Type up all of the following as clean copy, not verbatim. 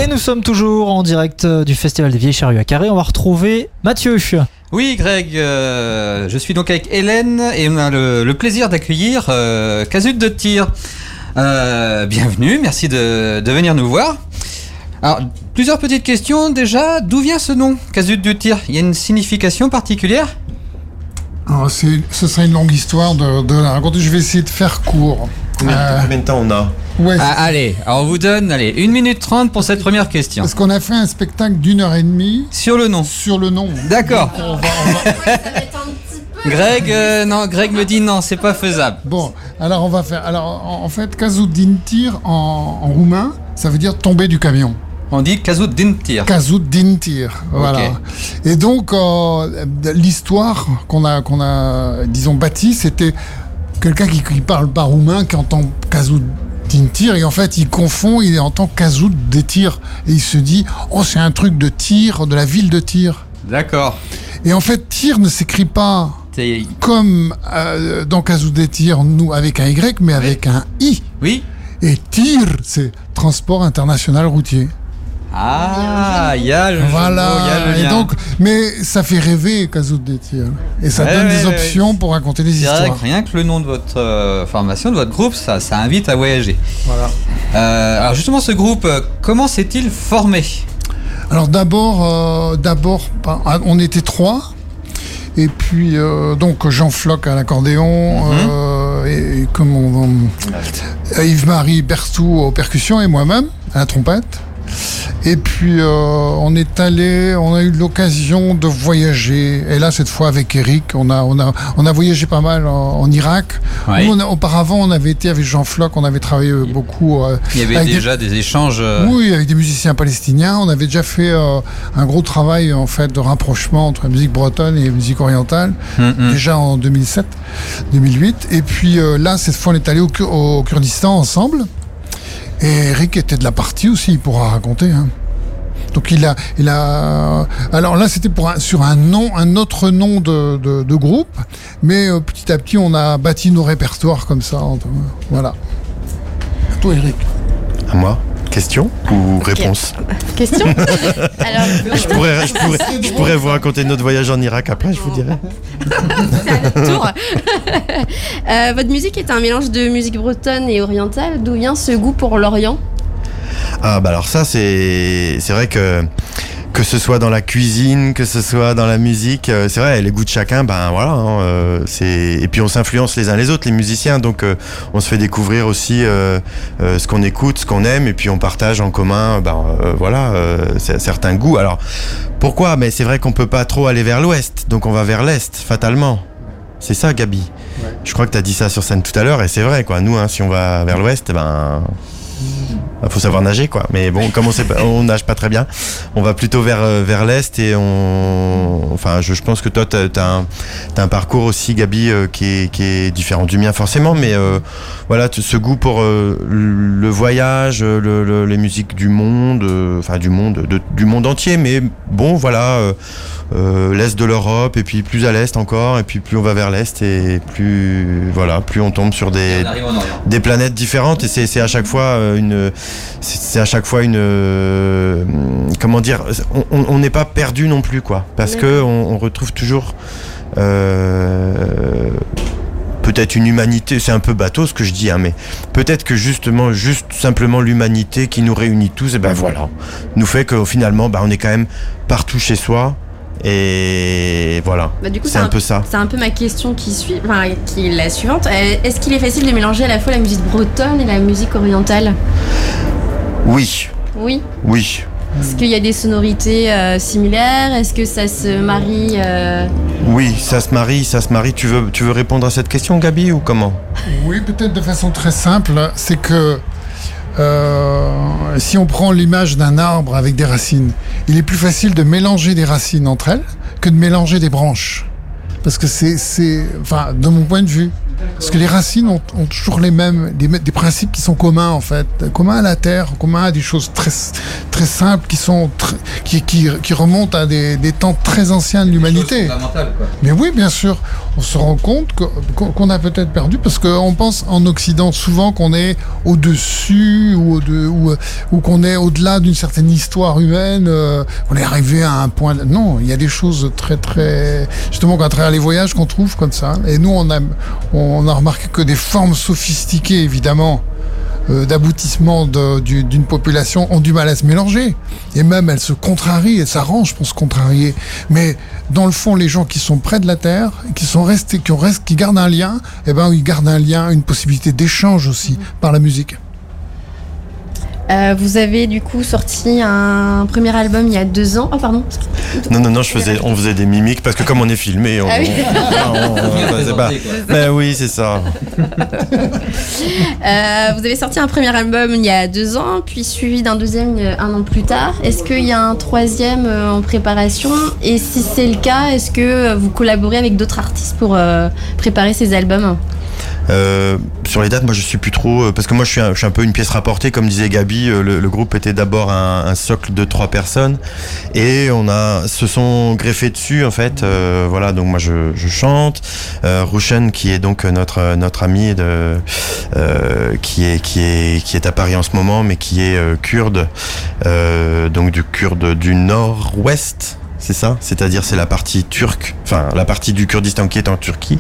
Et nous sommes toujours en direct du Festival des Vieilles Charrues à Carré. On va retrouver Mathieu. Oui, Greg, je suis donc avec Hélène et on a le plaisir d'accueillir Casut de Tir. Bienvenue, merci de venir nous voir. Alors, plusieurs petites questions déjà. D'où vient ce nom, Casut de Tir? Il y a une signification particulière? Alors, ce serait une longue histoire de la raconter. Je vais essayer de faire court. Combien de temps on a? Ouais, allez, alors on vous donne 1 minute 30 pour cette première question. parce qu'on a fait un spectacle d'1h30 Sur le nom. sur le nom. D'accord. Donc, on va- Ça va être un petit peu. Greg me dit non, c'est pas faisable. Bon, alors on va faire. Alors en fait, Casut din Tir en roumain, ça veut dire tomber du camion. On dit Casut din Tir. Casut din Tir, voilà. Ok. Et donc l'histoire qu'on a disons bâtie, c'était quelqu'un qui parle pas roumain, qui entend Casut din Tir, et en fait il confond, il entend Casut des Tirs, et il se dit oh, c'est un truc de Tir, de la ville de Tir. D'accord. Et en fait Tir ne s'écrit pas C'est- comme dans Casut des Tirs, nous avec un Y, mais avec un I. Oui. Et Tir, c'est transport international routier. Ah, il y a le jeu de mots, Voilà. il y a le Et lien. donc, mais ça fait rêver Casut des Tirs. Et ça Ouais, donne des ouais, options pour raconter des C'est vrai histoires. que rien que le nom de votre formation, de votre groupe, ça invite à voyager. Voilà. Alors justement, ce groupe, comment s'est-il formé? Alors d'abord, on était 3. Et puis, donc, Jean Floch à l'accordéon, et Yves-Marie Bertou aux percussions et moi-même à la trompette. Et puis, on a eu l'occasion de voyager. Et là, cette fois, avec Eric, on a voyagé pas mal en Irak. Oui. Nous, auparavant, on avait été avec Jean Floch, on avait travaillé beaucoup. Il y avait avec déjà des échanges. Oui, avec des musiciens palestiniens. On avait déjà fait un gros travail en fait de rapprochement entre la musique bretonne et la musique orientale, déjà en 2007, 2008. Et puis là, cette fois, on est allé au Kurdistan ensemble. Et Eric était de la partie aussi, il pourra raconter. Hein. Donc il a. Alors là, c'était sur un autre nom de groupe, mais petit à petit, on a bâti nos répertoires comme ça. Voilà. À toi, Eric. À moi? Question ou réponse? Question. Alors, Je pourrais vous raconter notre voyage en Irak après, je vous dirai. c'est à notre tour. Votre musique est un mélange de musique bretonne et orientale. D'où vient ce goût pour l'Orient? Ah bah alors ça c'est vrai que ce soit dans la cuisine, que ce soit dans la musique, c'est vrai, les goûts de chacun, ben voilà, hein, et puis on s'influence les uns les autres, les musiciens, donc on se fait découvrir aussi ce qu'on écoute, ce qu'on aime, et puis on partage en commun, certains goûts. Alors pourquoi? Mais c'est vrai qu'on peut pas trop aller vers l'ouest, donc on va vers l'est, fatalement. C'est ça, Gabi. Ouais. Je crois que t'as dit ça sur scène tout à l'heure, et c'est vrai, quoi. Nous, hein, si on va vers l'ouest, ben faut savoir nager, quoi. Mais bon, comme on nage pas très bien, on va plutôt vers l'est, et je pense que toi t'as un parcours aussi, Gabi, qui est différent du mien forcément, mais voilà, ce goût pour le voyage, les musiques du monde, du monde entier, mais bon, voilà, l'est de l'Europe, et puis plus à l'est encore, et puis plus on va vers l'est, et plus on tombe sur des planètes différentes, et c'est à chaque fois comment dire, on n'est pas perdu non plus, quoi, parce que on retrouve toujours peut-être une humanité, c'est un peu bateau ce que je dis, hein, mais peut-être que juste simplement l'humanité qui nous réunit tous, et ben voilà, nous fait que finalement on est quand même partout chez soi. Et voilà, du coup, c'est un peu ça. C'est un peu ma question qui est la suivante. Est-ce qu'il est facile de mélanger à la fois la musique bretonne et la musique orientale? Oui. Oui. Oui. Est-ce qu'il y a des sonorités similaires? Est-ce que ça se marie Oui, ça se marie. Tu veux répondre à cette question, Gabi, ou comment? Oui, peut-être de façon très simple. C'est que si on prend l'image d'un arbre avec des racines, il est plus facile de mélanger des racines entre elles que de mélanger des branches. Parce que c'est de mon point de vue. Parce que les racines ont toujours les mêmes, des principes qui sont communs en fait, communs à la terre, communs à des choses très très simples qui remontent à des temps très anciens de l'humanité. Mais oui, bien sûr, on se rend compte qu'on a peut-être perdu parce qu'on pense en Occident souvent qu'on est au-dessus ou qu'on est au-delà d'une certaine histoire humaine, qu'on est arrivé à un point. Non, il y a des choses très très justement à travers les voyages qu'on trouve comme ça. Et nous on a remarqué que des formes sophistiquées, évidemment, d'aboutissement d'une population ont du mal à se mélanger. Et même elles se contrarient, elles s'arrangent pour se contrarier. Mais dans le fond, les gens qui sont près de la Terre, qui sont restés, qui gardent un lien, eh ben, ils gardent un lien, une possibilité d'échange aussi par la musique. Vous avez du coup sorti un premier album il y a 2 ans. Oh pardon. Non, on faisait des mimiques parce que comme on est filmé, mais oui, c'est ça. Vous avez sorti un premier album il y a 2 ans, puis suivi d'un deuxième 1 an plus tard. Est-ce qu'il y a un troisième en préparation? Et si c'est le cas, est-ce que vous collaborez avec d'autres artistes pour préparer ces albums? Sur les dates, moi je suis plus trop parce que moi je suis un peu une pièce rapportée, comme disait Gabi. Le groupe était d'abord un socle de 3 personnes et se sont greffés dessus en fait. Voilà, donc moi je chante. Rushen, qui est donc notre ami qui est à Paris en ce moment, mais qui est kurde, donc du kurde du nord-ouest. C'est ça, c'est-à-dire c'est la partie turque, enfin la partie du Kurdistan qui est en Turquie.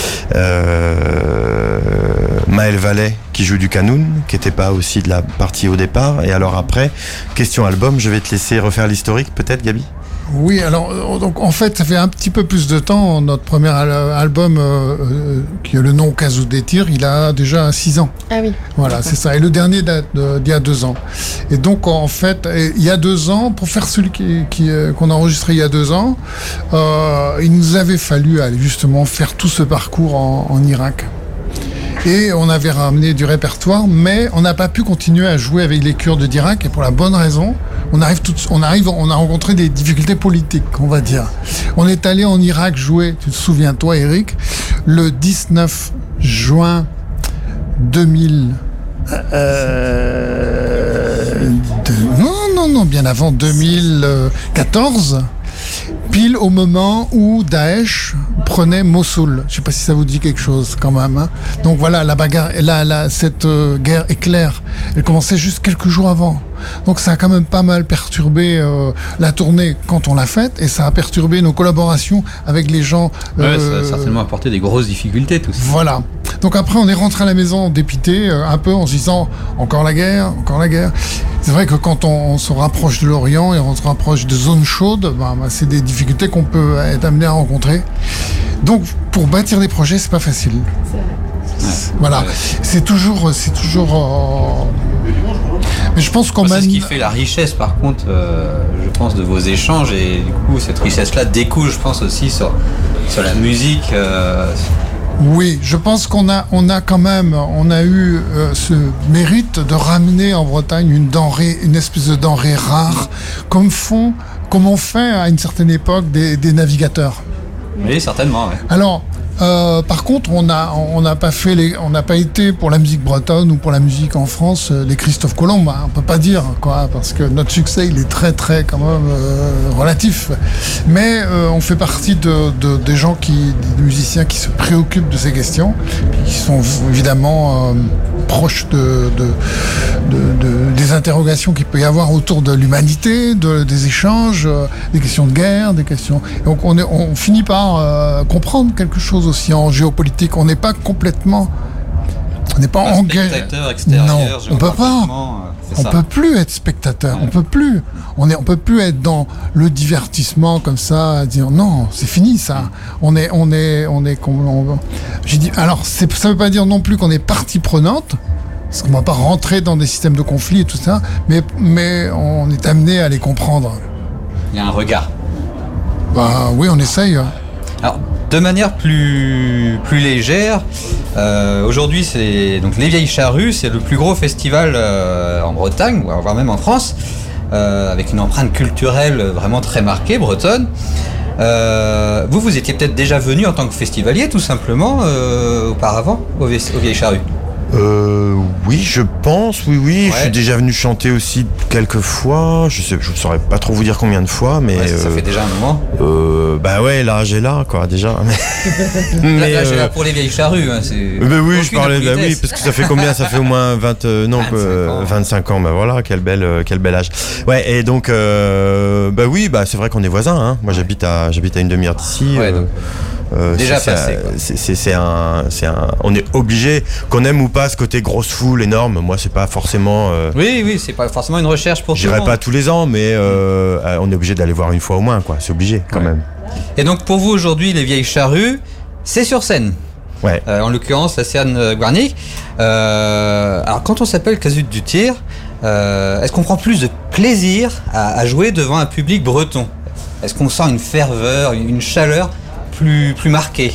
Maël Vallet qui joue du kanoun, qui n'était pas aussi de la partie au départ. Et alors après, question album, je vais te laisser refaire l'historique peut-être, Gabi. Oui, alors donc en fait ça fait un petit peu plus de temps. Notre premier album qui a le nom Kazou des Tirs, il a déjà 6 ans. Ah oui. Voilà, c'est ça. Et le dernier date d'il y a 2 ans. Et donc en fait, il y a 2 ans, pour faire celui qu'on a enregistré il y a 2 ans, il nous avait fallu aller justement faire tout ce parcours en Irak. Et on avait ramené du répertoire, mais on n'a pas pu continuer à jouer avec les Kurdes d'Irak, et pour la bonne raison, on a rencontré des difficultés politiques, on va dire. On est allé en Irak jouer, tu te souviens toi Eric, le 19 juin 2000. Non, bien avant 2014. Pile au moment où Daesh prenait Mossoul. Je ne sais pas si ça vous dit quelque chose quand même. Hein. Donc voilà, la bagarre, cette guerre éclair, elle commençait juste quelques jours avant. Donc ça a quand même pas mal perturbé la tournée quand on l'a faite, et ça a perturbé nos collaborations avec les gens. Ça a certainement apporté des grosses difficultés tout ça. Voilà. Donc après on est rentré à la maison dépité, un peu en se disant encore la guerre. C'est vrai que quand on se rapproche de l'Orient et on se rapproche de zones chaudes, c'est des difficultés qu'on peut être amené à rencontrer. Donc pour bâtir des projets, c'est pas facile. Voilà, c'est toujours. Mais je pense qu'on c'est ce qui fait la richesse, par contre, je pense, de vos échanges, et du coup, cette richesse-là découle, je pense, aussi sur la musique. Oui, je pense qu'on a eu ce mérite de ramener en Bretagne une espèce de denrée rare, comme on fait à une certaine époque des navigateurs. Oui, certainement. Ouais. Alors, par contre, on n'a pas été pour la musique bretonne ou pour la musique en France des Christophe Colomb. On peut pas dire quoi, parce que notre succès il est très très quand même relatif. Mais on fait partie des gens des musiciens qui se préoccupent de ces questions, qui sont évidemment proches des interrogations qu'il peut y avoir autour de l'humanité, des échanges, des questions de guerre, des questions. Donc on finit par comprendre quelque chose aussi en géopolitique. On n'est pas engagé. Spectateur extérieur. Non, on peut pas. On peut plus être spectateur. Ouais. On peut plus être dans le divertissement comme ça, à dire non, c'est fini ça. J'ai dit. Alors, ça veut pas dire non plus qu'on est partie prenante, parce qu'on va pas rentrer dans des systèmes de conflit et tout ça, mais on est amené à les comprendre. Il y a un regard. Oui, on essaye. Alors, de manière plus légère, aujourd'hui c'est donc Les Vieilles Charrues, c'est le plus gros festival en Bretagne, voire même en France, avec une empreinte culturelle vraiment très marquée bretonne. Vous étiez peut-être déjà venu en tant que festivalier, tout simplement, auparavant, au Vieilles Charrues. Oui, je pense, oui. Ouais. Je suis déjà venu chanter aussi quelques fois. Je saurais pas trop vous dire combien de fois, mais Ouais, ça fait déjà un moment. Bah ouais, là j'ai là quoi déjà. Là, j'ai là pour les Vieilles Charrues. Hein, bah oui, je parlais, bah oui, parce que ça fait combien? Ça fait au moins 25 ans. Bah voilà, quel bel âge. Ouais, et donc bah oui, bah c'est vrai qu'on est voisins. Hein. Moi j'habite à une demi-heure d'ici. Ouais, déjà passé. On est obligé, qu'on aime ou pas ce côté grosse foule énorme. Moi, c'est pas forcément. Oui, c'est pas forcément une recherche pour tout le monde. J'irai pas tous les ans, mais on est obligé d'aller voir une fois au moins, quoi. C'est obligé quand même. Et donc pour vous aujourd'hui, les Vieilles Charrues, c'est sur scène. Ouais. En l'occurrence, la scène Guarnic. Alors quand on s'appelle Casute du Tir, est-ce qu'on prend plus de plaisir à jouer devant un public breton? Est-ce qu'on sent une ferveur, une chaleur plus marquée?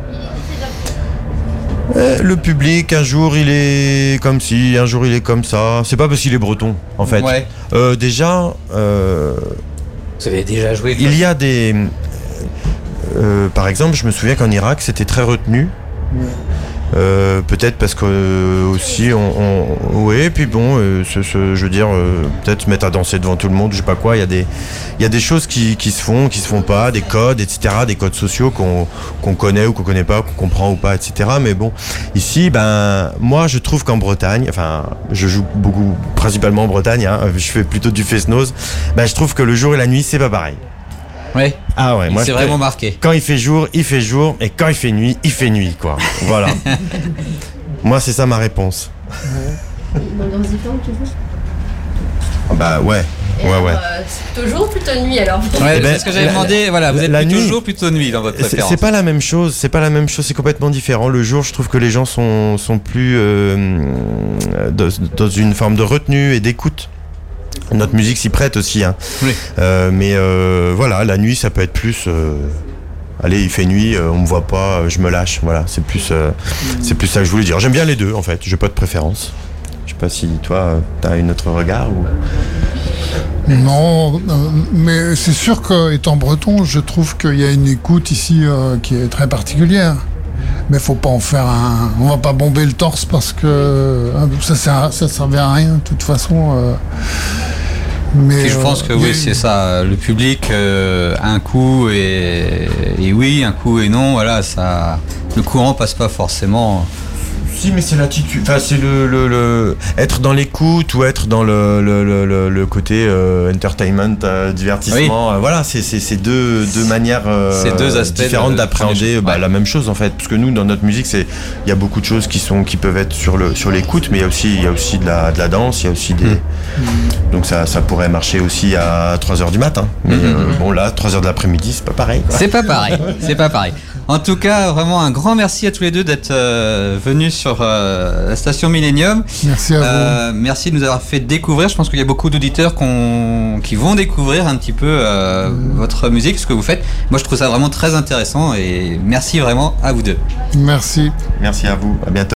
Le public, un jour il est comme ci, un jour il est comme ça. C'est pas parce qu'il est breton, en fait. Ouais. Déjà, Vous avez déjà joué? il y a des. Par exemple, je me souviens qu'en Irak, c'était très retenu. Peut-être parce que aussi oui, puis bon, je veux dire, peut-être se mettre à danser devant tout le monde, je sais pas quoi. Il y a des choses qui se font pas, des codes, etc., des codes sociaux qu'on connaît ou qu'on connaît pas, qu'on comprend ou pas, etc. Mais bon, ici, ben moi je trouve qu'en Bretagne, enfin je joue beaucoup, principalement en Bretagne, hein, je fais plutôt du fest-noz, ben je trouve que le jour et la nuit c'est pas pareil. Ouais. Ah ouais, moi c'est vraiment marqué. Quand il fait jour, et quand il fait nuit, quoi. Voilà. Moi, c'est ça ma réponse. Dans leurs différents, tu veux? Bah ouais. Toujours plutôt nuit alors. Ouais, Eh ben, c'est ce que j'avais demandé. Voilà, vous êtes la plutôt nuit, jour, plutôt nuit dans votre préférence. C'est pas la même chose. C'est complètement différent. Le jour, je trouve que les gens sont plus dans une forme de retenue et d'écoute. Notre musique s'y prête aussi, hein. Oui. Mais voilà, la nuit, ça peut être plus. Allez, il fait nuit, on me voit pas, je me lâche. Voilà, c'est plus ça que je voulais dire. J'aime bien les deux, en fait. J'ai pas de préférence. Je sais pas si toi, t'as un autre regard ou. Non, mais c'est sûr qu'étant breton, je trouve qu'il y a une écoute ici qui est très particulière. Mais faut pas en faire on va pas bomber le torse parce que ça servait à rien de toute façon. Mais je pense que oui, c'est ça. Le public, un coup et oui, un coup et non. Voilà, ça. Le courant passe pas forcément. Si, mais c'est l'attitude. Enfin, c'est le être dans l'écoute ou être dans le côté entertainment, divertissement. Oui. Voilà, c'est deux manières c'est deux aspects différentes d'appréhender ouais. la même chose en fait. Parce que nous, dans notre musique, il y a beaucoup de choses qui peuvent être sur l'écoute, mais il y a aussi de la danse, il y a aussi des. Donc ça pourrait marcher aussi à 3h du matin. Mais bon, là, 3h de l'après-midi, c'est pas pareil, quoi. C'est pas pareil. C'est pas pareil. En tout cas, vraiment un grand merci à tous les deux d'être venus sur la station Millennium. Merci à vous. Merci de nous avoir fait découvrir. Je pense qu'il y a beaucoup d'auditeurs qui vont découvrir un petit peu votre musique, ce que vous faites. Moi, je trouve ça vraiment très intéressant et merci vraiment à vous deux. Merci. Merci à vous. À bientôt.